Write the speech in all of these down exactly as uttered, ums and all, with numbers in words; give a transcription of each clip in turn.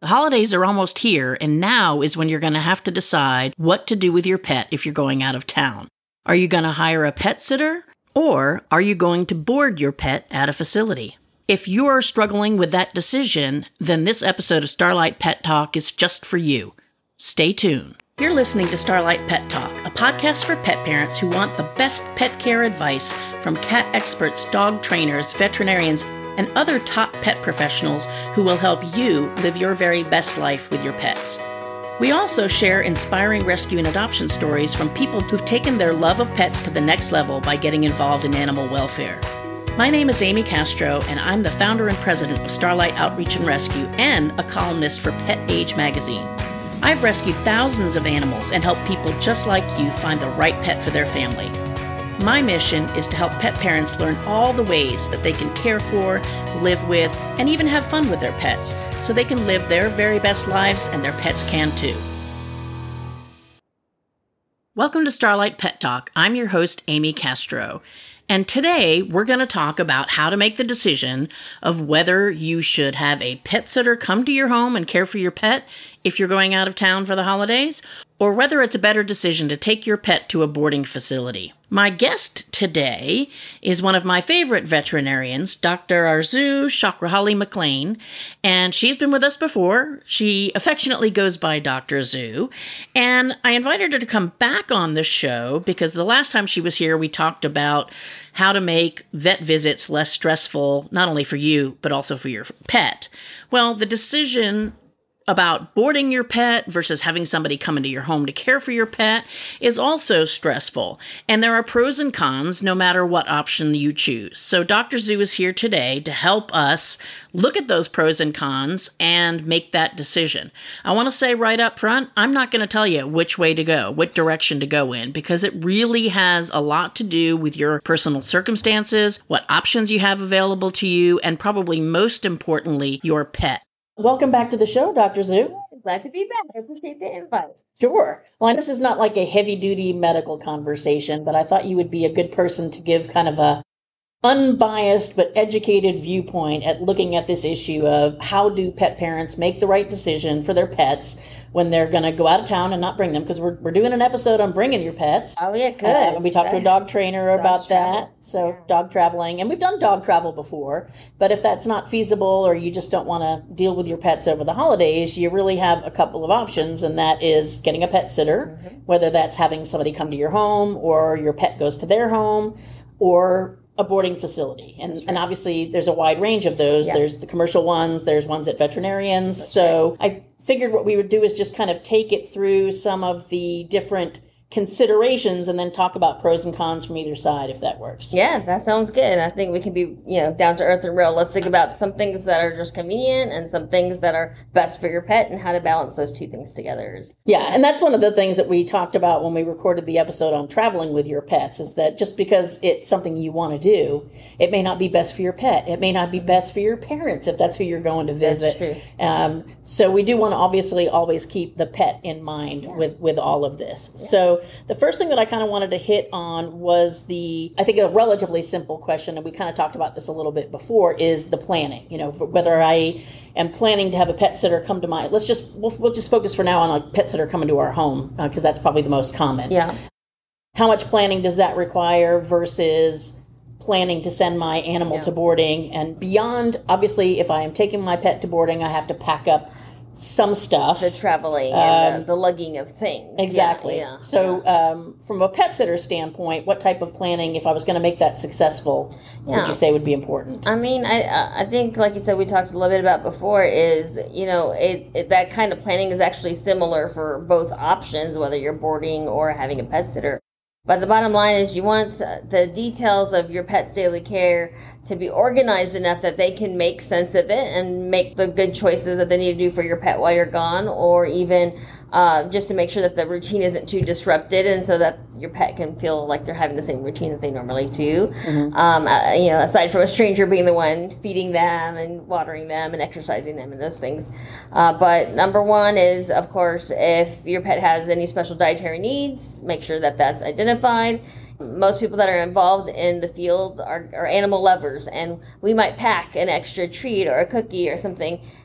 The holidays are almost here, and now is when you're going to have to decide what to do with your pet if you're going out of town. Are you going to hire a pet sitter, or are you going to board your pet at a facility? If you're struggling with that decision, then this episode of Starlight Pet Talk is just for you. Stay tuned. You're listening to Starlight Pet Talk, a podcast for pet parents who want the best pet care advice from cat experts, dog trainers, veterinarians, and other top pet professionals who will help you live your very best life with your pets. We also share inspiring rescue and adoption stories from people who've taken their love of pets to the next level by getting involved in animal welfare. My name is Amy Castro, and I'm the founder and president of Starlight Outreach and Rescue and a columnist for Pet Age magazine. I've rescued thousands of animals and helped people just like you find the right pet for their family. My mission is to help pet parents learn all the ways that they can care for, live with, and even have fun with their pets, so they can live their very best lives and their pets can too. Welcome to Starlight Pet Talk. I'm your host, Amy Castro. And today we're going to talk about how to make the decision of whether you should have a pet sitter come to your home and care for your pet if you're going out of town for the holidays, or whether it's a better decision to take your pet to a boarding facility. My guest today is one of my favorite veterinarians, Doctor Arzu Chakrahalli McLean, and she's been with us before. She affectionately goes by Doctor Zoo, and I invited her to come back on the show because the last time she was here, we talked about how to make vet visits less stressful, not only for you, but also for your pet. Well, the decision about boarding your pet versus having somebody come into your home to care for your pet is also stressful. And there are pros and cons no matter what option you choose. So Doctor Zoo is here today to help us look at those pros and cons and make that decision. I want to say right up front, I'm not going to tell you which way to go, what direction to go in, because it really has a lot to do with your personal circumstances, what options you have available to you, and probably most importantly, your pet. Welcome back to the show, Doctor Zoo. Glad to be back. I appreciate the invite. Sure. Well, this is not like a heavy-duty medical conversation, but I thought you would be a good person to give kind of a unbiased but educated viewpoint at looking at this issue of how do pet parents make the right decision for their pets when they're going to go out of town and not bring them, because we're we're doing an episode on bringing your pets. Oh, yeah, good. Uh, and we talked to a dog trainer Dogs about travel. that. So Yeah. dog traveling, and we've done dog travel before, but if that's not feasible or you just don't want to deal with your pets over the holidays, you really have a couple of options, and that is getting a pet sitter, Mm-hmm. whether that's having somebody come to your home or your pet goes to their home, or a boarding facility. And That's right. and obviously there's a wide range of those. Yeah. There's the commercial ones, there's ones at veterinarians. That's so I figured what we would do is just kind of take it through some of the different considerations and then talk about pros and cons from either side, if that works. Yeah, that sounds good. I think we can be, you know, down to earth and realistic about some things that are just convenient and some things that are best for your pet and how to balance those two things together. Is Yeah, and that's one of the things that we talked about when we recorded the episode on traveling with your pets, is that just because it's something you want to do, it may not be best for your pet. It may not be best for your parents if that's who you're going to visit. That's true. Um, so we do want to obviously always keep the pet in mind Yeah. with, with all of this. So the first thing that I kind of wanted to hit on was the, I think a relatively simple question, and we kind of talked about this a little bit before, is the planning. You know, whether I am planning to have a pet sitter come to my, let's just, we'll, we'll just focus for now on a pet sitter coming to our home, because uh, that's probably the most common. Yeah. How much planning does that require versus planning to send my animal Yeah. to boarding? And beyond, obviously, if I am taking my pet to boarding, I have to pack up some stuff. The traveling and Um, the, the lugging of things. Exactly. Yeah. yeah. So, um, from a pet sitter standpoint, what type of planning, if I was going to make that successful, Yeah. would you say would be important? I mean, I I think, like you said, we talked a little bit about before, is, you know, it, it that kind of planning is actually similar for both options, whether you're boarding or having a pet sitter. But the bottom line is you want the details of your pet's daily care to be organized enough that they can make sense of it and make the good choices that they need to do for your pet while you're gone, or even uh, just to make sure that the routine isn't too disrupted, and so that your pet can feel like they're having the same routine that they normally do. Mm-hmm. Um, uh, you know, aside from a stranger being the one feeding them and watering them and exercising them and those things. Uh, but number one is, of course, if your pet has any special dietary needs, make sure that that's identified. Most people that are involved in the field are, are animal lovers, and we might pack an extra treat or a cookie or something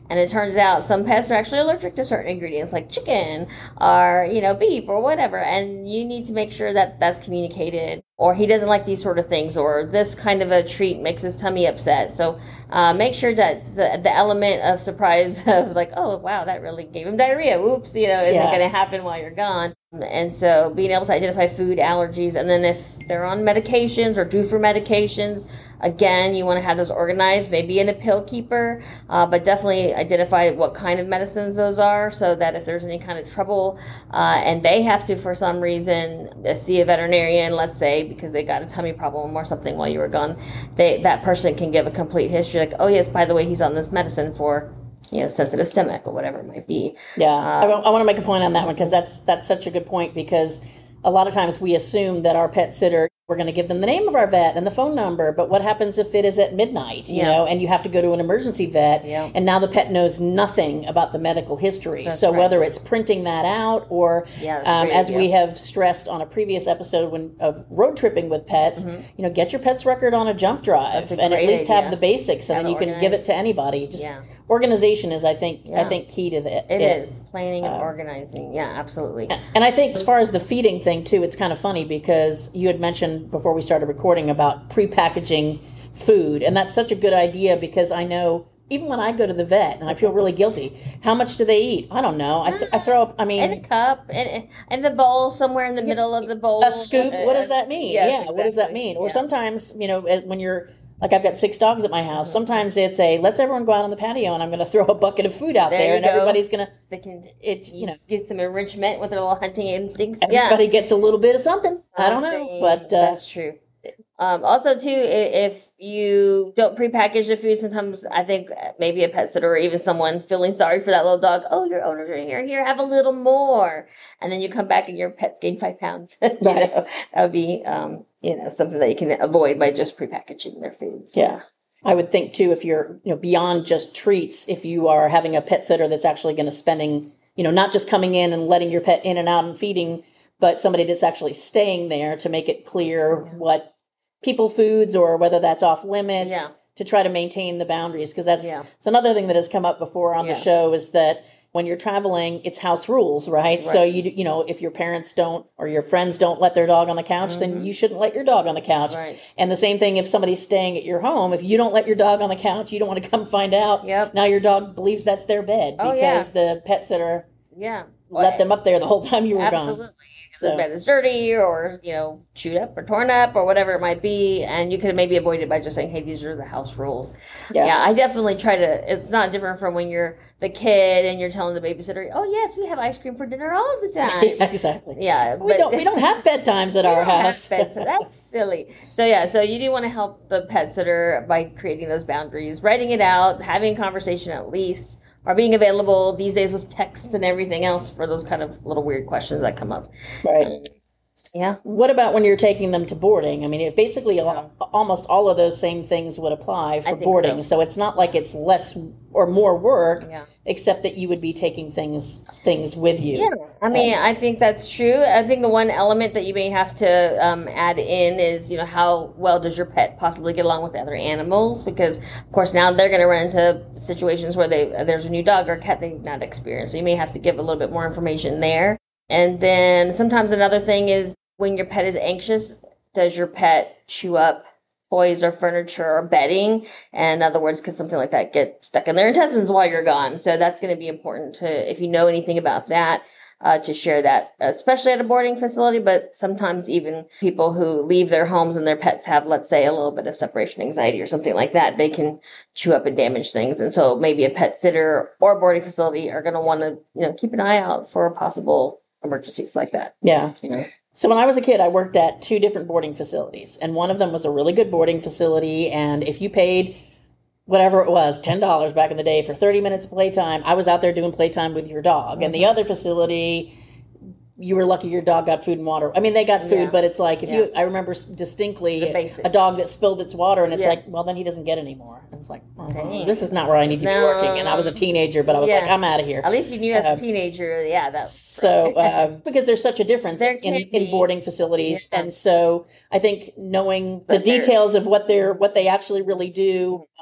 And it turns out some pets are actually allergic to certain ingredients like chicken or, you know, beef or whatever. And you need to make sure that that's communicated, or he doesn't like these sort of things, or this kind of a treat makes his tummy upset. So uh, make sure that the, the element of surprise of like, oh, wow, that really gave him diarrhea. Whoops, you know, isn't Yeah. going to happen while you're gone. And so being able to identify food allergies, and then if they're on medications or due for medications, again, you want to have those organized, maybe in a pill keeper, uh, but definitely identify what kind of medicines those are, so that if there's any kind of trouble uh, and they have to, for some reason, uh, see a veterinarian, let's say, because they got a tummy problem or something while you were gone, they that person can give a complete history, like, oh, yes, by the way, he's on this medicine for, you know, sensitive stomach or whatever it might be. Yeah, I, I want to make a point on that one because that's that's such a good point, because a lot of times we assume that our pet sitter, we're going to give them the name of our vet and the phone number, but what happens if it is at midnight, you Yeah. know, and you have to go to an emergency vet, Yeah. and now the pet knows nothing about the medical history. That's so right. whether it's printing that out or, Yeah, that's a um, great as idea. we have stressed on a previous episode when of road tripping with pets, you know, get your pet's record on a jump drive Mm-hmm. That's a and at great least have idea. the basics, and Have then it you can give it organized. to anybody. Just Yeah. organization is, I think, I Yeah. think key to the, It is planning and organizing. Yeah, absolutely. and I think as far as the feeding thing too, it's kind of funny because you had mentioned before we started recording about pre-packaging food. And that's such a good idea because I know even when I go to the vet and I feel really guilty, how much do they eat? I don't know. I, th- I throw up, I mean, In a cup, and and the bowl somewhere in the middle of the bowl. a scoop. What does that mean? Yes, yeah. What does that exactly. mean? Or Yeah. sometimes, you know, eh, when you're, like I've got six dogs at my house. Sometimes it's a, let's everyone go out on the patio and I'm going to throw a bucket of food out There there you and go. everybody's going to, They can it, you know, get some enrichment with their little hunting instincts. everybody Yeah, gets a little bit of something. I don't know. Something. But, uh, that's true. Um, also, too, i- if you don't prepackage the food, sometimes I think maybe a pet sitter or even someone feeling sorry for that little dog. Oh, your owners are here. Here, have a little more, and then you come back and your pet's gained five pounds. you Right. know, that would be, um, you know, something that you can avoid by just prepackaging their food. So, yeah. I would think too, if you're, you know, beyond just treats, if you are having a pet sitter that's actually going to spending, you know, not just coming in and letting your pet in and out and feeding, but somebody that's actually staying there to make it clear what people foods or whether that's off limits, Yeah. to try to maintain the boundaries. Because that's Yeah. it's another thing that has come up before on Yeah. the show is that when you're traveling, it's house rules, right? So Right. you you know, if your parents don't or your friends don't let their dog on the couch, then you shouldn't let your dog on the couch. Mm-hmm. Right. And the same thing if somebody's staying at your home, if you don't let your dog on the couch, you don't want to come find out. Yep. Now your dog believes that's their bed Oh, because the pet sitter yeah. let them up there the whole time you were Absolutely. gone. So, So- the bed is dirty or, you know, chewed up or torn up or whatever it might be. And you could maybe avoid it by just saying, hey, these are the house rules. Yeah. Yeah, I definitely try to, it's not different from when you're the kid and you're telling the babysitter, oh, yes, we have ice cream for dinner all the time. Yeah, exactly. Yeah. We but- don't we don't have bedtimes at We our don't have house. pets, so that's silly. So yeah, so you do want to help the pet sitter by creating those boundaries, writing it out, having a conversation at least, or being available these days with text and everything else for those kind of little weird questions that come up. Right. Yeah. What about when you're taking them to boarding? I mean, it basically al- almost all of those same things would apply for think boarding. so. So. it's not like it's less or more work, Yeah. except that you would be taking things things with you. Yeah, I mean, I think that's true. I think the one element that you may have to um, add in is, you know, how well does your pet possibly get along with the other animals? Because, of course, now they're going to run into situations where they there's a new dog or cat they've not experienced. So you may have to give a little bit more information there. And then sometimes another thing is when your pet is anxious, does your pet chew up toys or furniture or bedding? And in other words, could something like that get stuck in their intestines while you're gone? So that's going to be important to, if you know anything about that, uh, to share that, especially at a boarding facility, but sometimes even people who leave their homes and their pets have, let's say, a little bit of separation anxiety or something like that, they can chew up and damage things. And so maybe a pet sitter or boarding facility are going to want to, you know, keep an eye out for possible emergencies like that. Yeah. You know? So when I was a kid, I worked at two different boarding facilities, and one of them was a really good boarding facility. And if you paid whatever it was, ten dollars back in the day for thirty minutes of playtime, I was out there doing playtime with your dog. And the other facility, you were lucky your dog got food and water. I mean, they got food, Yeah. but it's like, if Yeah. you, I remember s- distinctly The basics. a dog that spilled its water, and it's Yeah. like, well, then he doesn't get any more. And it's like, oh, Dang. this is not where I need to be No. working. And I was a teenager, but I was Yeah. like, I'm out of here. At least you knew as Uh, a teenager, yeah, that's So, um, because there's such a difference There in, can in be. boarding facilities, Yeah. and so I think knowing the But there- details of what they're what they actually really do, um,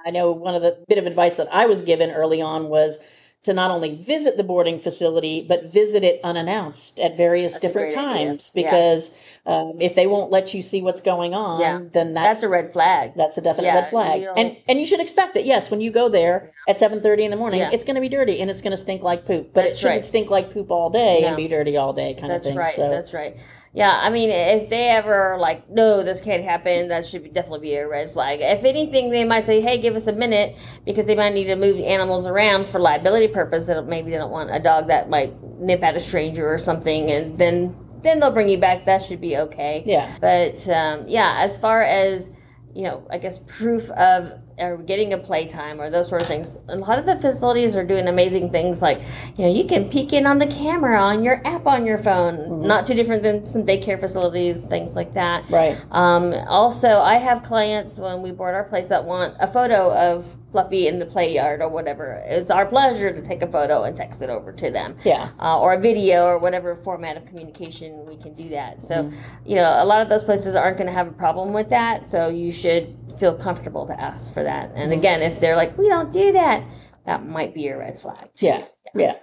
I know one of the bit of advice that I was given early on was to not only visit the boarding facility, but visit it unannounced at various That's a different great idea. times. Because um, if they won't let you see what's going on, Yeah. then that's, That's a red flag. that's a definite Yeah, red flag. you don't- And and you should expect that, yes, when you go there at seven thirty in the morning, Yeah. it's going to be dirty and it's going to stink like poop. But That's it shouldn't right. stink like poop all day No. and be dirty all day kind That's of thing. right. So That's right. Yeah, I mean, if they ever are like, no, this can't happen, that should be, definitely be a red flag. If anything, they might say, hey, give us a minute, because they might need to move animals around for liability purpose. That maybe they don't want a dog that might nip at a stranger or something, and then then they'll bring you back. That should be okay. Yeah. But um, yeah, as far as, you know, I guess proof of or getting a playtime or those sort of things. A lot of the facilities are doing amazing things like, you know, you can peek in on the camera on your app on your phone. Mm-hmm. Not too different than some daycare facilities, things like that. Right. Um, also, I have clients when we board our place that want a photo of Fluffy in the play yard or whatever. It's our pleasure to take a photo and text it over to them. Yeah. Uh, or a video or whatever format of communication we can do that. So, Mm-hmm. you know, a lot of those places aren't going to have a problem with that. So you should feel comfortable to ask for that. And Mm-hmm. again, if they're like, we don't do that, that might be a red flag. too. Yeah. Yeah. yeah.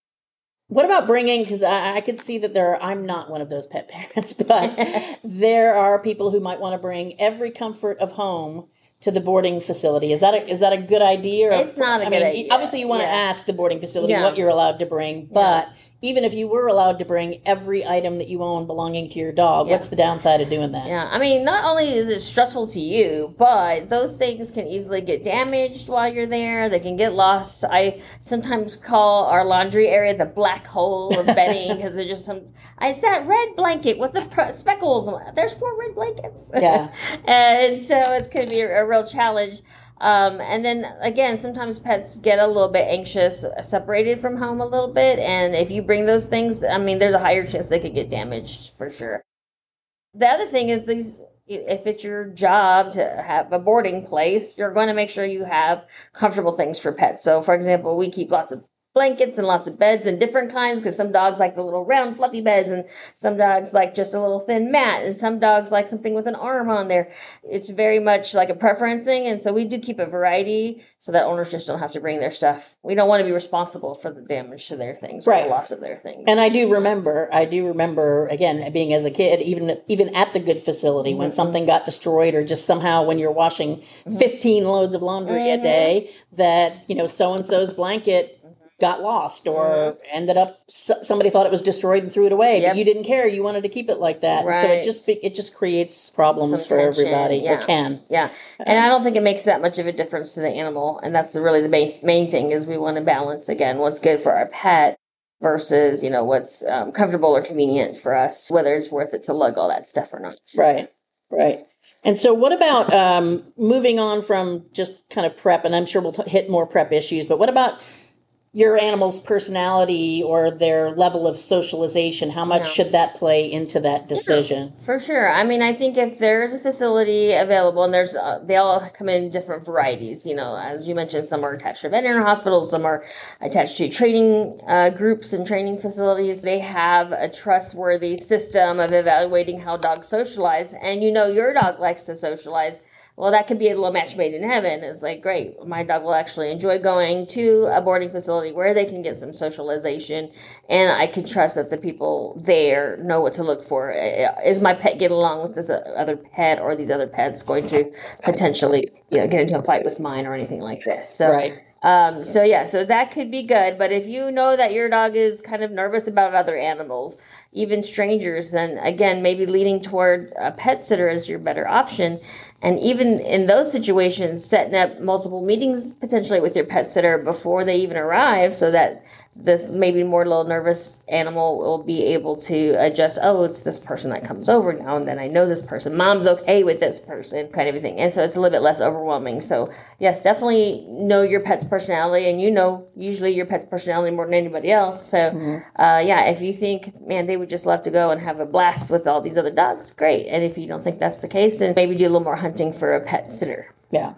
What about bringing, because I, I could see that there are, I'm not one of those pet parents, but there are people who might want to bring every comfort of home to the boarding facility. Is that a, is that a good idea? Or, It's not a I good mean, idea. Obviously, you want Yeah. to ask the boarding facility Yeah. what you're allowed to bring, but even if you were allowed to bring every item that you own belonging to your dog, Yeah. what's the downside of doing that? Yeah, I mean, not only is it stressful to you, but those things can easily get damaged while you're there. They can get lost. I sometimes call our laundry area the black hole of bedding because there's just some. It's that red blanket with the pr- speckles. There's four red blankets. Yeah. And so it's going to be a, a real challenge. Um, and then again, sometimes pets get a little bit anxious, separated from home a little bit. And if you bring those things, I mean, there's a higher chance they could get damaged for sure. The other thing is these, if it's your job to have a boarding place, you're going to make sure you have comfortable things for pets. So for example, we keep lots of blankets and lots of beds and different kinds because some dogs like the little round fluffy beds and some dogs like just a little thin mat and some dogs like something with an arm on there. It's very much like a preference thing, and so we do keep a variety so that owners just don't have to bring their stuff. We don't want to be responsible for the damage to their things, or Right. the loss of their things. And I do remember, I do remember, again, being as a kid, even even at the good facility, when Mm-hmm. something got destroyed or just somehow when you're washing fifteen loads of laundry Mm-hmm. a day, that, you know, so-and-so's blanket got lost or ended up, s- somebody thought it was destroyed and threw it away, Yep. but you didn't care. You wanted to keep it like that. And so it Right. just be- it just creates problems Some for tension, everybody, or yeah. can. Yeah, and I don't think it makes that much of a difference to the animal, and that's the, really the main main thing is we want to balance again what's good for our pet versus you know what's um, comfortable or convenient for us, whether it's worth it to lug all that stuff or not. Right, right. And so what about um, moving on from just kind of prep, and I'm sure we'll t- hit more prep issues, but what about your animal's personality or their level of socialization? How much Yeah. should that play into that decision? For sure. I mean, I think if there's a facility available, and there's uh, they all come in different varieties. You know, as you mentioned, some are attached to veterinary hospitals, some are attached to training uh, groups and training facilities. They have a trustworthy system of evaluating how dogs socialize, and you know your dog likes to socialize. Well, that could be a little match made in heaven. It's like, great, my dog will actually enjoy going to a boarding facility where they can get some socialization, and I can trust that the people there know what to look for. Is my pet get along with this other pet, or these other pets going to potentially, you know, get into a fight with mine or anything like this? So, Right. Um, so yeah, so that could be good. But if you know that your dog is kind of nervous about other animals, even strangers, then again, maybe leaning toward a pet sitter is your better option. And even in those situations, setting up multiple meetings potentially with your pet sitter before they even arrive so that this maybe more little nervous animal will be able to adjust. Oh, it's this person that comes over now, and then I know this person. Mom's okay with this person, kind of a thing. And so it's a little bit less overwhelming. So yes, definitely know your pet's personality, and you know usually your pet's personality more than anybody else. So mm-hmm. uh, yeah, if you think, man, they would just love to go and have a blast with all these other dogs, great. And if you don't think that's the case, then maybe do a little more hunting for a pet sitter. Yeah. Mm.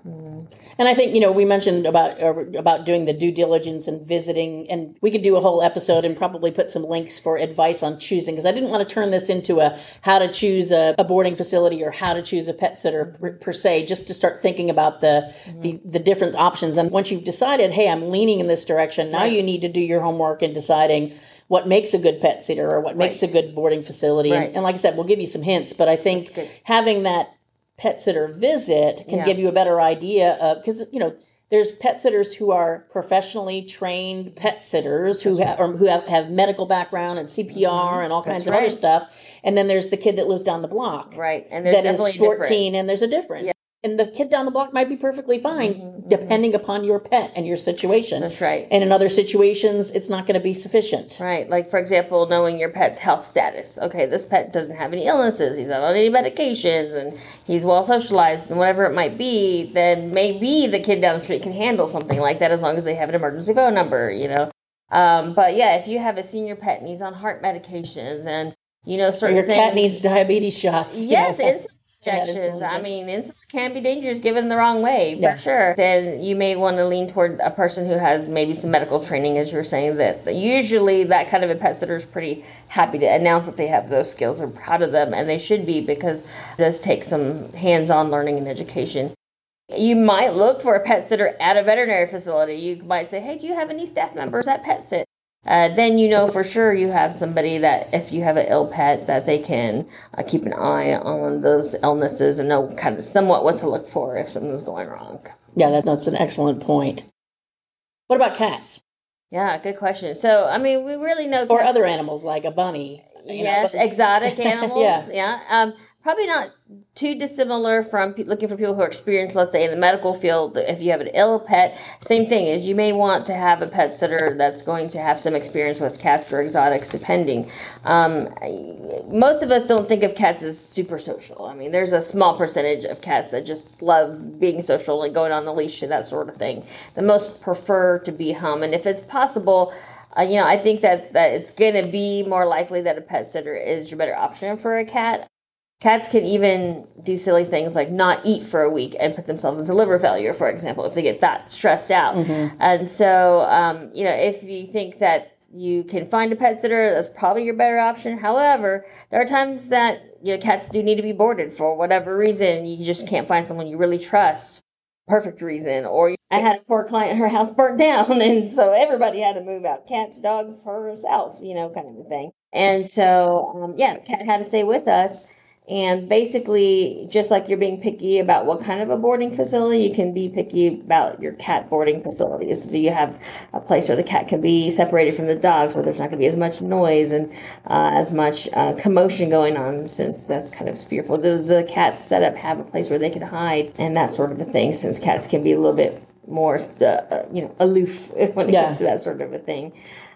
And I think, you know, we mentioned about uh, about doing the due diligence and visiting, and we could do a whole episode and probably put some links for advice on choosing, because I didn't want to turn this into a how to choose a, a boarding facility or how to choose a pet sitter per, per se, just to start thinking about the, mm-hmm. the the different options. And once you've decided, hey, I'm leaning in this direction, now right. you need to do your homework in deciding what makes a good pet sitter or what makes right. a good boarding facility. Right. And, and like I said, we'll give you some hints, but I think having that pet sitter visit can yeah. give you a better idea of, because, you know, there's pet sitters who are professionally trained pet sitters who, ha- or who have, have medical background and C P R mm-hmm. and all kinds That's of right. other stuff. And then there's the kid that lives down the block. Right. And there's that is fourteen, and there's a difference. Yeah. And the kid down the block might be perfectly fine, mm-hmm, depending mm-hmm. upon your pet and your situation. That's right. And in other situations, it's not going to be sufficient. Right. Like, for example, knowing your pet's health status. Okay, this pet doesn't have any illnesses. He's not on any medications, and he's well socialized, and whatever it might be, then maybe the kid down the street can handle something like that as long as they have an emergency phone number, you know. Um, but, yeah, if you have a senior pet and he's on heart medications and, you know, certain or your things. cat needs diabetes shots. Yes, you know. insulin injections. I mean, insulin can be dangerous given the wrong way, for yeah. sure. Then you may want to lean toward a person who has maybe some medical training, as you're saying, that usually that kind of a pet sitter is pretty happy to announce that they have those skills and proud of them, and they should be, because it does take some hands-on learning and education. You might look for a pet sitter at a veterinary facility. You might say, hey, do you have any staff members at PetSit? Uh, then you know for sure you have somebody that, if you have an ill pet, that they can uh, keep an eye on those illnesses and know kind of somewhat what to look for if something's going wrong. Yeah, that, that's an excellent point. What about cats? Yeah, good question. So, I mean, we really know cats. Or other animals like a bunny. Yes, know, exotic animals. yeah. yeah. Um, probably not too dissimilar from pe- looking for people who are experienced, let's say, in the medical field. If you have an ill pet, same thing is you may want to have a pet sitter that's going to have some experience with cats or exotics, depending. Um, most of us don't think of cats as super social. I mean, there's a small percentage of cats that just love being social and going on the leash and that sort of thing. The most prefer to be home. And if it's possible, Uh, you know, I think that, that it's going to be more likely that a pet sitter is your better option for a cat. Cats can even do silly things like not eat for a week and put themselves into liver failure, for example, if they get that stressed out. Mm-hmm. And so, um, you know, if you think that you can find a pet sitter, that's probably your better option. However, there are times that, you know, cats do need to be boarded for whatever reason. You just can't find someone you really trust. Perfect reason. Or I had a poor client, her house burnt down, and so everybody had to move out. Cats, dogs, herself, you know, kind of a thing. And so, um, yeah, the cat had to stay with us. And basically, just like you're being picky about what kind of a boarding facility, you can be picky about your cat boarding facilities. So you have a place where the cat can be separated from the dogs, where there's not going to be as much noise and uh, as much uh, commotion going on, since that's kind of fearful. Does the cat setup have a place where they can hide and that sort of a thing, since cats can be a little bit more, uh, you know, aloof when it yeah. comes to that sort of a thing.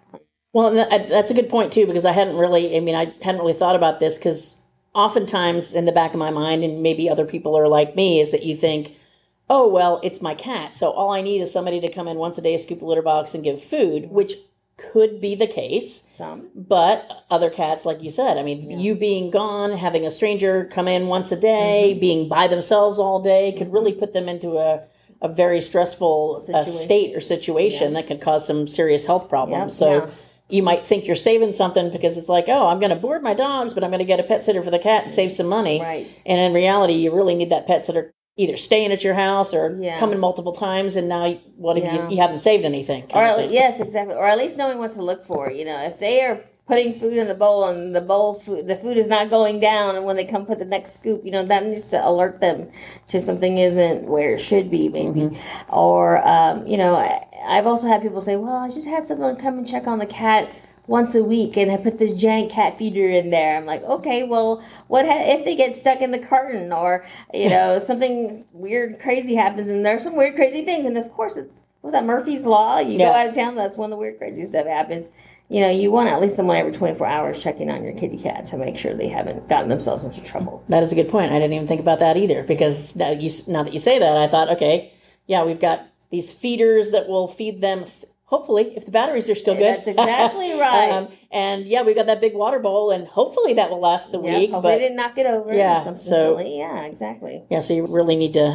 Well, that's a good point, too, because I hadn't really, I mean, I hadn't really thought about this, because oftentimes in the back of my mind, and maybe other people are like me, is that you think, oh, well, it's my cat, so all I need is somebody to come in once a day, scoop the litter box, and give food, which could be the case. Some. But other cats, like you said, I mean, yeah. you being gone, having a stranger come in once a day, mm-hmm. being by themselves all day, could really put them into a, a very stressful uh, state or situation yeah. that could cause some serious health problems. Yep. So. Yeah. You might think you're saving something because it's like, oh, I'm going to board my dogs, but I'm going to get a pet sitter for the cat and save some money. Right. And in reality, you really need that pet sitter either staying at your house or yeah. coming multiple times, and now what if yeah. you, you haven't saved anything? Or at, yes, exactly. Or at least knowing what to look for. You know, if they are putting food in the bowl and the bowl food, the food is not going down, and when they come put the next scoop, you know, that needs to alert them to something isn't where it should be, maybe. Mm-hmm. Or, um, you know, I, I've also had people say, well, I just had someone come and check on the cat once a week, and I put this giant cat feeder in there. I'm like, okay, well, what ha- if they get stuck in the carton, or, you know, something weird, crazy happens, and there's some weird, crazy things, and of course, it's, was that Murphy's Law? You yeah. go out of town, that's when the weird, crazy stuff happens. You know, you want at least someone every twenty-four hours checking on your kitty cat to make sure they haven't gotten themselves into trouble. That is a good point. I didn't even think about that either, because now, you, now that you say that, I thought, okay, yeah, we've got these feeders that will feed them, th- hopefully, if the batteries are still good. That's exactly right. um, and yeah, we've got that big water bowl, and hopefully that will last the yeah, week. Hopefully but they didn't knock it over yeah, or something so, silly. Yeah, exactly. Yeah, so you really need to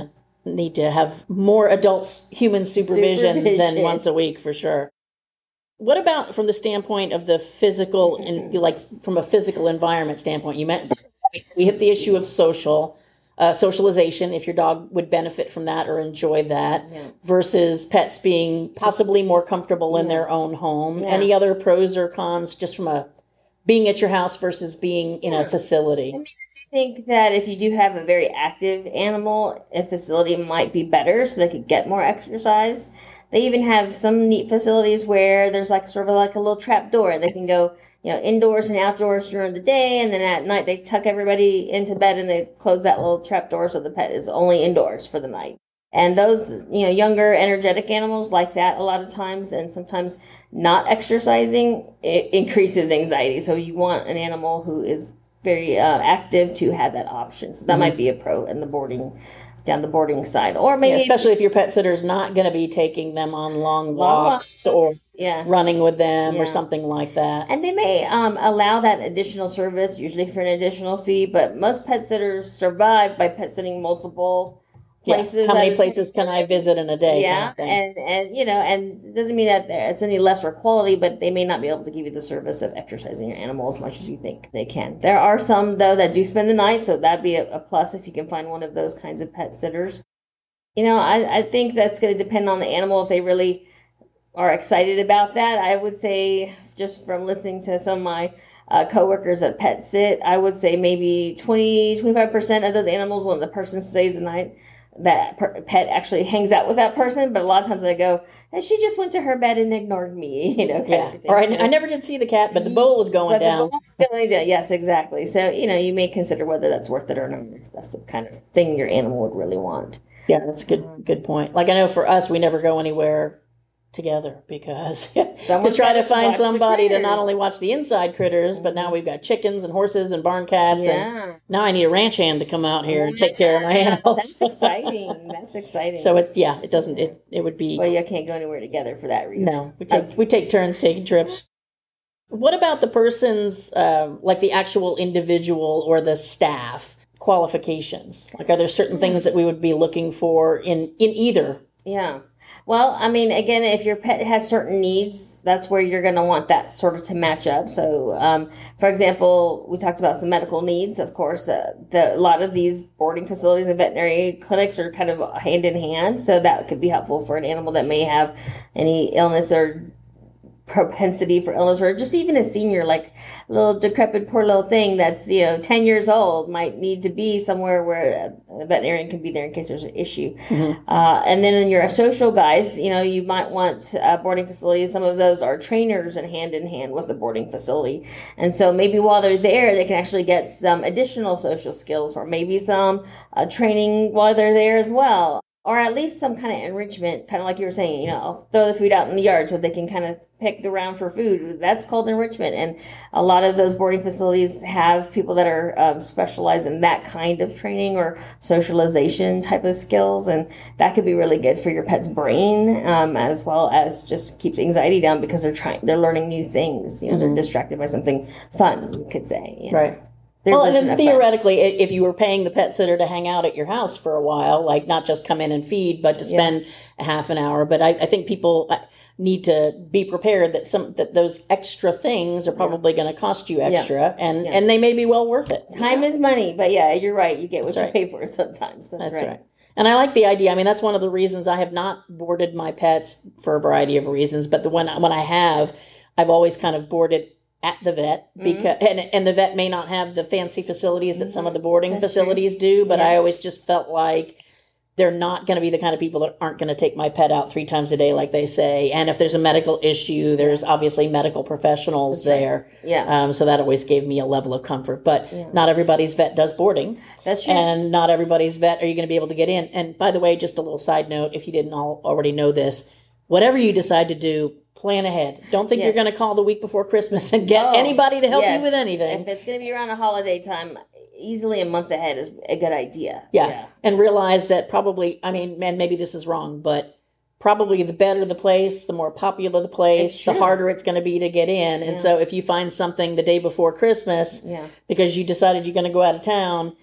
need to have more adults human supervision, supervision than once a week for sure. What about from the standpoint of the physical and like from a physical environment standpoint? You meant we hit the issue of social uh, socialization, if your dog would benefit from that or enjoy that, yeah. versus pets being possibly more comfortable in yeah. their own home. Yeah. Any other pros or cons just from a being at your house versus being in yeah. a facility? I mean, I think that if you do have a very active animal, a facility might be better so they could get more exercise. They even have some neat facilities where there's like sort of like a little trap door. They can go, you know, indoors and outdoors during the day, and then at night they tuck everybody into bed and they close that little trap door so the pet is only indoors for the night. And those, you know, younger, energetic animals like that a lot of times, and sometimes not exercising, it increases anxiety. So you want an animal who is very uh, active to have that option. So that mm-hmm. might be a pro in the boarding down the boarding side, or maybe yeah, especially if your pet sitter's not going to be taking them on long, long walks, walks or yeah. running with them yeah. or something like that. And they may um, allow that additional service, usually for an additional fee, but most pet sitters survive by pet sitting multiple places. Yeah. How many places can I visit in a day? Yeah, kind of and and you know, and it doesn't mean that it's any lesser quality, but they may not be able to give you the service of exercising your animal as much as you think they can. There are some though that do spend the night, so that'd be a, a plus if you can find one of those kinds of pet sitters. You know, I, I think that's going to depend on the animal if they really are excited about that. I would say, just from listening to some of my uh, coworkers at Pet Sit, I would say maybe twenty, twenty-five percent of those animals, when the person stays the night, that per- pet actually hangs out with that person. But a lot of times I go, and she just went to her bed and ignored me, you know. Kind yeah. of Or I, so, I never did see the cat, but the bowl was going down. The bowl was going down. Yes, exactly. So, you know, you may consider whether that's worth it or not. That's the kind of thing your animal would really want. Yeah, that's a good, good point. Like I know for us, we never go anywhere together because to try to find somebody to not only watch the inside critters, but now we've got chickens and horses and barn cats. Yeah. And now I need a ranch hand to come out here and take care of my animals. That's exciting. That's exciting. So it, yeah, it doesn't, it, it would be. Well, you can't go anywhere together for that reason. No, we take, we take turns taking trips. What about the person's, uh, like the actual individual or the staff qualifications? Like, are there certain things that we would be looking for in, in either? Yeah. Well, I mean, again, if your pet has certain needs, that's where you're going to want that sort of to match up. So, um, for example, we talked about some medical needs. Of course, uh, the, a lot of these boarding facilities and veterinary clinics are kind of hand in hand. So that could be helpful for an animal that may have any illness or propensity for illness, or just even a senior, like a little decrepit poor little thing that's, you know, ten years old, might need to be somewhere where a veterinarian can be there in case there's an issue. Mm-hmm. Uh, and then in your social guys, you know, you might want uh, boarding facilities. Some of those are trainers and hand in hand with the boarding facility. And so maybe while they're there, they can actually get some additional social skills, or maybe some uh, training while they're there as well. Or at least some kind of enrichment, kind of like you were saying, you know, I'll throw the food out in the yard so they can kind of pick around for food. That's called enrichment. And a lot of those boarding facilities have people that are um, specialized in that kind of training or socialization type of skills. And that could be really good for your pet's brain, um, as well as just keeps anxiety down because they're trying, they're learning new things. You know, mm-hmm. they're distracted by something fun, you could say. You know? Right. Their well, and then theoretically, fun. If you were paying the pet sitter to hang out at your house for a while, like not just come in and feed, but to spend yeah. a half an hour. But I, I think people need to be prepared that some that those extra things are probably yeah. going to cost you extra, yeah. and yeah. and they may be well worth it. Time is money, but yeah, you're right. You get what that's you right. pay for sometimes. That's, that's right. right. And I like the idea. I mean, that's one of the reasons I have not boarded my pets for a variety of reasons. But the one when I have, I've always kind of boarded at the vet, because mm-hmm. and and the vet may not have the fancy facilities that mm-hmm. some of the boarding That's facilities true. do, but yeah. I always just felt like they're not going to be the kind of people that aren't going to take my pet out three times a day, like they say. And if there's a medical issue, there's obviously medical professionals That's there. Right. Yeah. Um, so that always gave me a level of comfort. But yeah. not everybody's vet does boarding. That's true. And not everybody's vet are you going to be able to get in. And by the way, just a little side note, if you didn't all already know this, whatever you decide to do, plan ahead. Don't think yes. you're going to call the week before Christmas and get oh, anybody to help yes. you with anything. If it's going to be around a holiday time, easily a month ahead is a good idea. Yeah. yeah. And realize that probably, I mean, man, maybe this is wrong, but probably the better the place, the more popular the place, the harder it's going to be to get in. And yeah. so if you find something the day before Christmas, yeah. because you decided you're going to go out of town,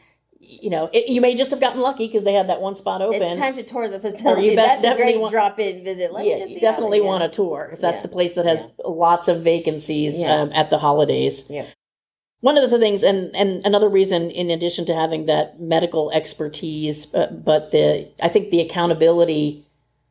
you know, it, you may just have gotten lucky because they had that one spot open. It's time to tour the facility. You that's a great want, drop-in visit. Let yeah, me just you definitely want a tour if that's yeah. the place that has yeah. lots of vacancies yeah. um, at the holidays. Yeah. One of the things, and, and another reason, in addition to having that medical expertise, uh, but the I think the accountability.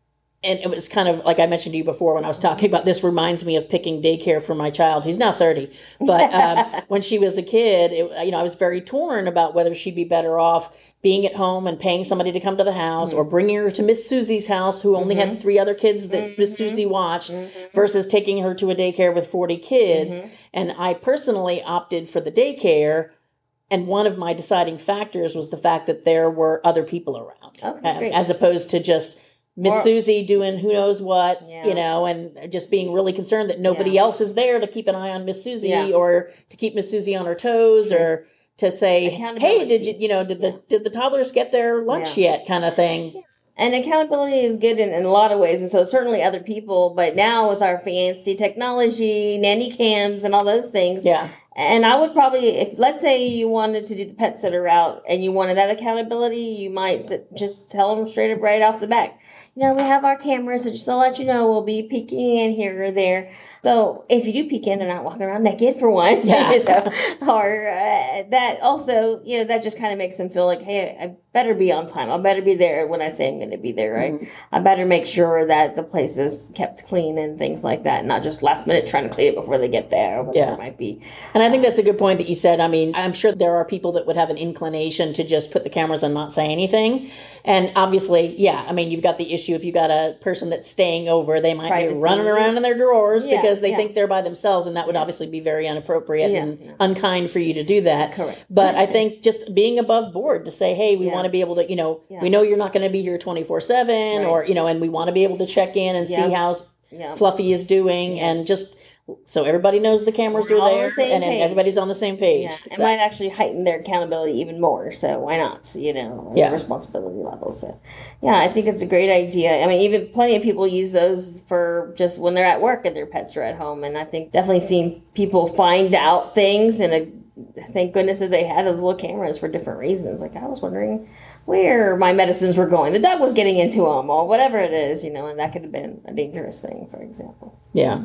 And it was kind of like I mentioned to you before when I was talking about this reminds me of picking daycare for my child, who's now thirty. But um, when she was a kid, it, you know, I was very torn about whether she'd be better off being at home and paying somebody to come to the house mm-hmm. or bringing her to Miss Susie's house, who only mm-hmm. had three other kids that mm-hmm. Miss Susie watched, mm-hmm. versus taking her to a daycare with forty kids. Mm-hmm. And I personally opted for the daycare. And one of my deciding factors was the fact that there were other people around, okay, um, as opposed to just Miss or, Susie doing who knows what, yeah. you know, and just being really concerned that nobody yeah. else is there to keep an eye on Miss Susie yeah. or to keep Miss Susie on her toes sure. or to say, hey, did you, you know, did the yeah. did the toddlers get their lunch yeah. yet kind of thing. Yeah. And accountability is good in, in a lot of ways. And so certainly other people, but now with our fancy technology, nanny cams and all those things. Yeah. And I would probably, if let's say you wanted to do the pet sitter route and you wanted that accountability, you might sit, just tell them straight up right off the back. You know, we have our cameras, so just to let you know, we'll be peeking in here or there. So if you do peek in, they're not walking around naked for one. Yeah. You know? Or uh, that also, you know, that just kind of makes them feel like, hey, I better be on time. I better be there when I say I'm going to be there, right? Mm-hmm. I better make sure that the place is kept clean and things like that, not just last minute trying to clean it before they get there or whatever yeah. it might be. And I think that's a good point that you said. I mean, I'm sure there are people that would have an inclination to just put the cameras and not say anything. And obviously, yeah, I mean, you've got the issue if you got a person that's staying over, they might Privacy. be running around in their drawers yeah, because they yeah. think they're by themselves, and that would yeah. obviously be very inappropriate yeah, and yeah. unkind for you to do that. Correct. But I think just being above board to say, hey, we yeah. want to be able to, you know, yeah. we know you're not going to be here twenty-four seven, right. or, you know, and we want to be able to check in and yeah. see how yeah. Fluffy is doing yeah. and just so everybody knows the cameras We're are there the and page. everybody's on the same page. Yeah. Exactly. It might actually heighten their accountability even more. So why not, you know, yeah. responsibility level. So yeah, I think it's a great idea. I mean, even plenty of people use those for just when they're at work and their pets are at home. And I think definitely seeing people find out things and a, thank goodness that they had those little cameras for different reasons. Like I was wondering where my medicines were going. The dog was getting into them or whatever it is, you know, and that could have been a dangerous thing, for example. Yeah.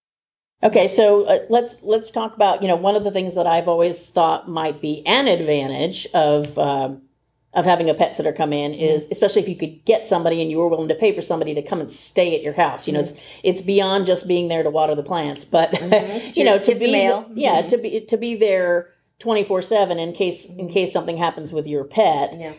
Okay, so uh, let's let's talk about, you know, one of the things that I've always thought might be an advantage of um, of having a pet sitter come in is, especially if you could get somebody and you were willing to pay for somebody to come and stay at your house. You know, mm-hmm. it's it's beyond just being there to water the plants, but mm-hmm. you know, to be mm-hmm. yeah, to be to be there twenty-four seven in case in case something happens with your pet. Yeah.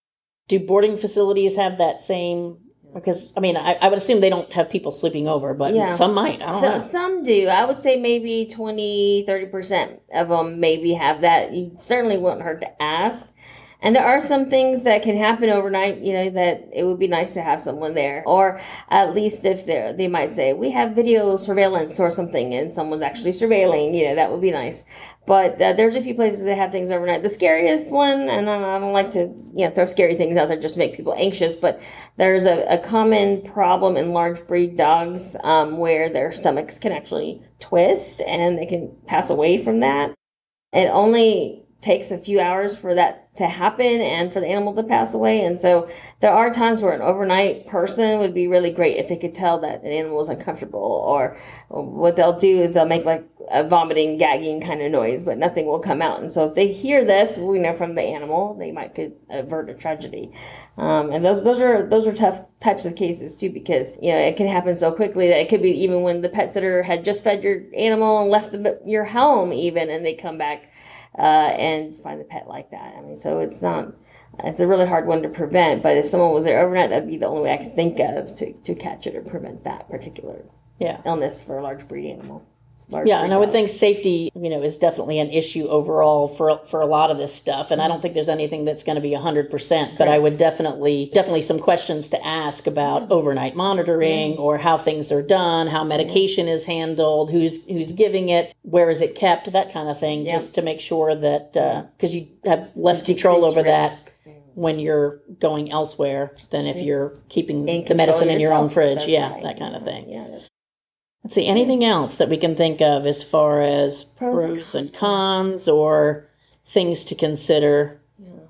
Do boarding facilities have that same? Because, I mean, I, I would assume they don't have people sleeping over, but yeah. some might. I don't know. Some do. I would say maybe twenty, thirty percent of them maybe have that. You certainly wouldn't hurt to ask. And there are some things that can happen overnight, you know, that it would be nice to have someone there. Or at least if they're, they might say, we have video surveillance or something, and someone's actually surveilling, you know, that would be nice. But uh, there's a few places that have things overnight. The scariest one, and I don't like to, you know, throw scary things out there just to make people anxious, but there's a, a common problem in large breed dogs um, where their stomachs can actually twist and they can pass away from that. It only takes a few hours for that to happen and for the animal to pass away. And so there are times where an overnight person would be really great if they could tell that an animal is uncomfortable, or what they'll do is they'll make like a vomiting, gagging kind of noise, but nothing will come out. And so if they hear this, we know from the animal, they might could avert a tragedy. Um, and those, those are, those are tough types of cases too, because, you know, it can happen so quickly that it could be even when the pet sitter had just fed your animal and left the, your home even, and they come back Uh, and find the pet like that. I mean, so it's not, it's a really hard one to prevent, but if someone was there overnight, that'd be the only way I could think of to, to catch it or prevent that particular yeah. illness for a large breed animal. Large yeah, breed and I would dog. think safety, you know, is definitely an issue overall for for a lot of this stuff, and I don't think there's anything that's going to be one hundred percent, but I would definitely, definitely some questions to ask about mm-hmm. overnight monitoring mm-hmm. or how things are done, how medication mm-hmm. is handled, who's who's giving it, where is it kept, that kind of thing, yeah. just to make sure that, because uh, you have less control over risk. that when you're going elsewhere than if you're keeping in the medicine in your own fridge, that's yeah, right. that kind of thing. Yeah, that's Let's see, anything else that we can think of as far as pros, pros and cons or things to consider? Yeah.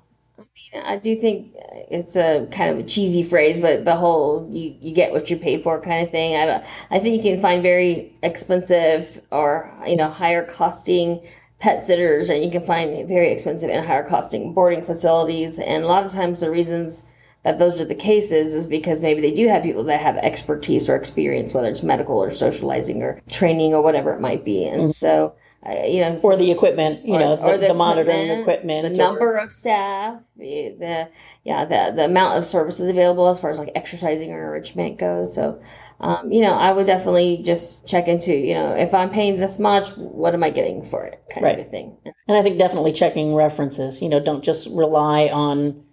mean, I do think it's a kind of a cheesy phrase, but the whole you, you get what you pay for kind of thing. I don't, I think you can find very expensive or, you know, higher costing pet sitters, and you can find very expensive and higher costing boarding facilities. And a lot of times the reasons that those are the cases is because maybe they do have people that have expertise or experience, whether it's medical or socializing or training or whatever it might be. And mm-hmm. so Uh, you know, or the equipment, you or, know, the, or the, the monitoring equipment, the or, number of staff, the, the yeah, the the amount of services available as far as like exercising or enrichment goes. So, um, you know, I would definitely just check into, you know, if I'm paying this much, what am I getting for it, kind right. of a thing. And I think definitely checking references. You know, don't just rely on.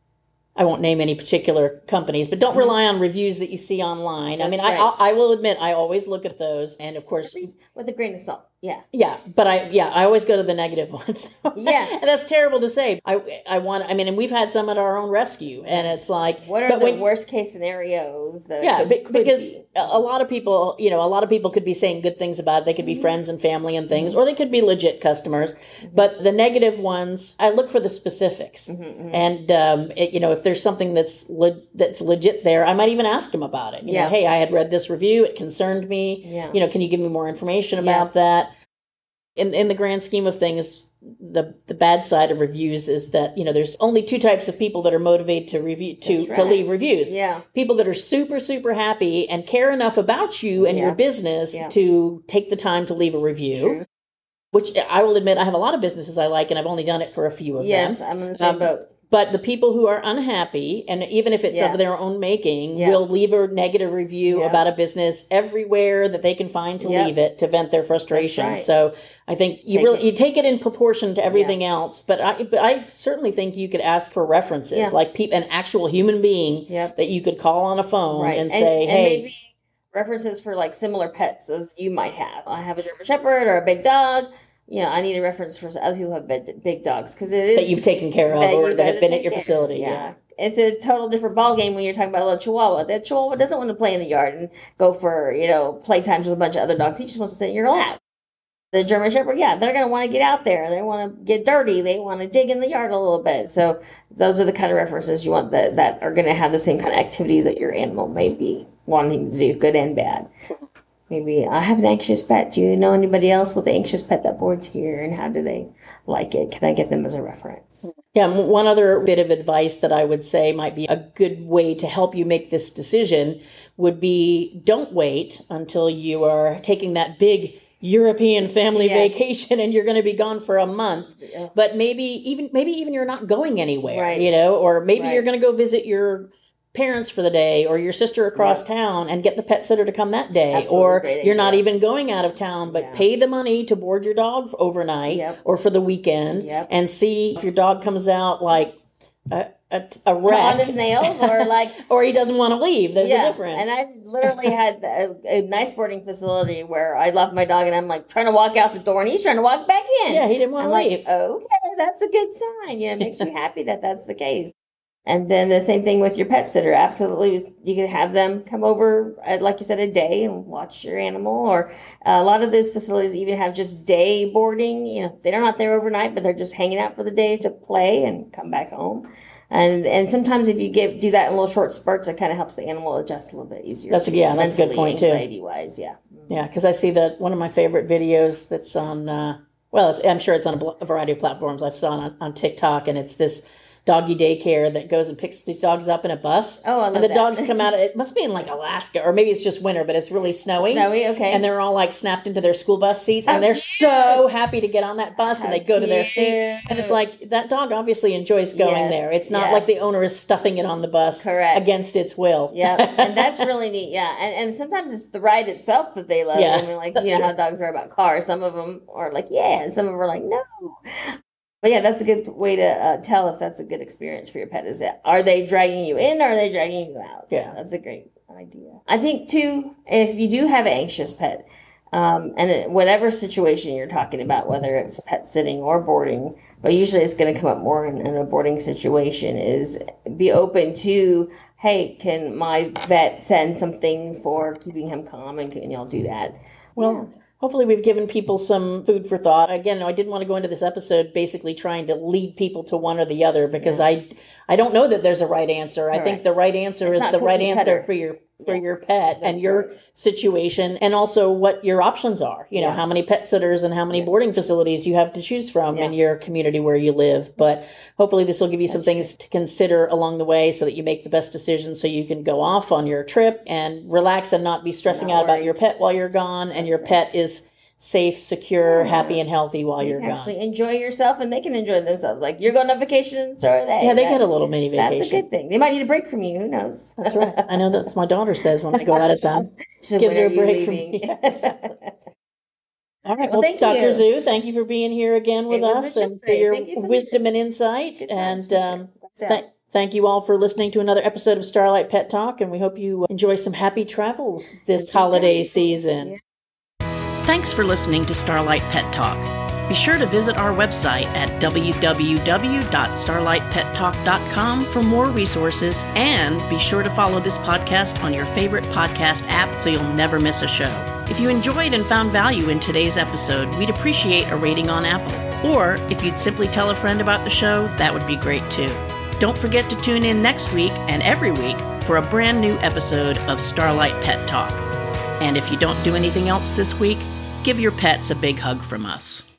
I won't name any particular companies, but don't mm-hmm. rely on reviews that you see online. That's I mean, right. I, I will admit, I always look at those, and of course, with a grain of salt. Yeah, yeah, but I yeah, I always go to the negative ones. Yeah, and that's terrible to say. I I want. I mean, and we've had some at our own rescue, and it's like, what are the when, worst case scenarios? That yeah, could, could because be? a lot of people, you know, a lot of people could be saying good things about it. They could be mm-hmm. friends and family and things, mm-hmm. or they could be legit customers. Mm-hmm. But the negative ones, I look for the specifics, mm-hmm. and um, it, you know, if there's something that's le- that's legit there, I might even ask them about it. You yeah. know, hey, I had read this review; it concerned me. Yeah. You know, can you give me more information about yeah. that? In in the grand scheme of things, the the bad side of reviews is that, you know, there's only two types of people that are motivated to review to, right. to leave reviews. Yeah. People that are super, super happy and care enough about you and yeah. your business yeah. to take the time to leave a review. True. Which I will admit, I have a lot of businesses I like, and I've only done it for a few of yes, them. Yes, I'm in the same um, boat. But the people who are unhappy, and even if it's yeah. of their own making, yeah. will leave a negative review yeah. about a business everywhere that they can find to yep. leave it to vent their frustration. Right. So I think you take really it. you take it in proportion to everything yeah. else. But I but I certainly think you could ask for references, yeah. like pe- an actual human being yep. that you could call on a phone right. and, and say, and hey. Maybe references for like similar pets as you might have. I have a German Shepherd or a big dog. You know, I need a reference for other people who have big, big dogs, because it is that you've taken care of or that have been at your facility. Yeah. yeah, it's a total different ballgame when you're talking about a little Chihuahua. That Chihuahua doesn't want to play in the yard and go for, you know, playtimes with a bunch of other dogs. He just wants to sit in your lap. The German Shepherd, yeah, they're going to want to get out there. They want to get dirty. They want to dig in the yard a little bit. So those are the kind of references you want that that are going to have the same kind of activities that your animal may be wanting to do, good and bad. Maybe I have an anxious pet. Do you know anybody else with an anxious pet that boards here, and how do they like it? Can I get them as a reference? Yeah, one other bit of advice that I would say might be a good way to help you make this decision would be, don't wait until you are taking that big European family yes. vacation and you're going to be gone for a month. Yeah. But maybe even maybe even you're not going anywhere, right. you know, or maybe right. you're going to go visit your parents for the day, or your sister across yeah. town, and get the pet sitter to come that day. Absolutely, or you're not even going out of town, but yeah. pay the money to board your dog overnight yep. or for the weekend yep. and see if your dog comes out like a, a, a wreck on his nails, or like or he doesn't want to leave. There's yeah. a difference. And I literally had a, a nice boarding facility where I left my dog, and I'm like trying to walk out the door, and he's trying to walk back in. Yeah, he didn't want to leave. Like, okay, that's a good sign. You know, it makes you happy that that's the case. And then the same thing with your pet sitter. Absolutely, you can have them come over, like you said, a day and watch your animal. Or uh, a lot of these facilities even have just day boarding. You know, they're not there overnight, but they're just hanging out for the day to play and come back home. And and sometimes if you give do that in little short spurts, it kind of helps the animal adjust a little bit easier. That's yeah, that's a good point too. Anxiety wise, yeah. Yeah, because I see that one of my favorite videos that's on. Uh, well, it's, I'm sure it's on a, a variety of platforms. I've saw on on TikTok, and it's this doggy daycare that goes and picks these dogs up in a bus. Oh, I love And the that. dogs come out, it must be in like Alaska, or maybe it's just winter, but it's really snowy. Snowy, okay. And they're all like snapped into their school bus seats, and oh, they're cute. so happy to get on that bus, How and they go cute. to their seat. And it's like, that dog obviously enjoys going yes. there. It's not yes. like the owner is stuffing it on the bus Correct. against its will. Yeah, and that's really neat, yeah. And and sometimes it's the ride itself that they love. Yeah, I mean, like, you know true. how dogs are about cars. Some of them are like, yeah, and some of them are like, no. But yeah, that's a good way to uh, tell if that's a good experience for your pet. Is that, are they dragging you in, or are they dragging you out? Yeah. That's a great idea. I think, too, if you do have an anxious pet, um, and it, whatever situation you're talking about, whether it's pet sitting or boarding, but usually it's going to come up more in, in a boarding situation, is be open to, hey, can my vet send something for keeping him calm, and can y'all do that? Well, hopefully we've given people some food for thought. Again, I didn't want to go into this episode basically trying to lead people to one or the other because yeah. I, I don't know that there's a right answer. All I think right. the right answer it's is the right answer cutter. for your for yeah. your pet That's and your right. situation, and also what your options are. You know, yeah. how many pet sitters and how many yeah. boarding facilities you have to choose from yeah. in your community where you live. But hopefully this will give you That's some things true. to consider along the way so that you make the best decision so you can go off on your trip and relax and not be stressing not out worried. about your pet while you're gone, That's and your right. pet is safe, secure, yeah. happy, and healthy while you you're gone. Actually enjoy yourself, and they can enjoy themselves. Like, you're going on vacation, so are they. Yeah, they that, get a little mini vacation. That's a good thing. They might need a break from you. Who knows? That's right. I know that's my daughter says when I go out of town. She gives her a break from me. Yeah, exactly. All right. Well, well Doctor Zoo, thank you for being here again with us and for your so wisdom much. and insight. And um, th- thank you all for listening to another episode of Starlight Pet Talk, and we hope you enjoy some happy travels this holiday season. Yeah. Thanks for listening to Starlight Pet Talk. Be sure to visit our website at w w w dot starlight pet talk dot com for more resources, and be sure to follow this podcast on your favorite podcast app so you'll never miss a show. If you enjoyed and found value in today's episode, we'd appreciate a rating on Apple. Or if you'd simply tell a friend about the show, that would be great too. Don't forget to tune in next week and every week for a brand new episode of Starlight Pet Talk. And if you don't do anything else this week, give your pets a big hug from us.